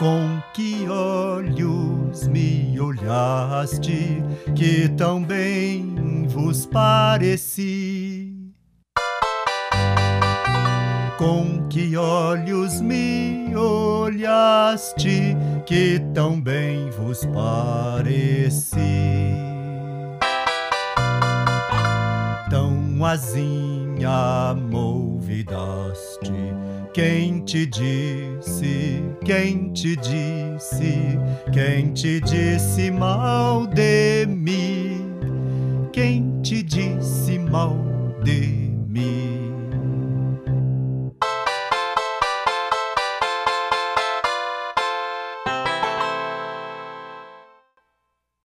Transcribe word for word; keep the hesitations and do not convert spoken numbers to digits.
Com que olhos me olhaste, que tão bem vos pareci? Com que olhos me olhaste, que tão bem vos pareci? Tão asinha movidaste. Quem te disse, quem te disse, quem te disse mal de mim? Quem te disse mal de mim?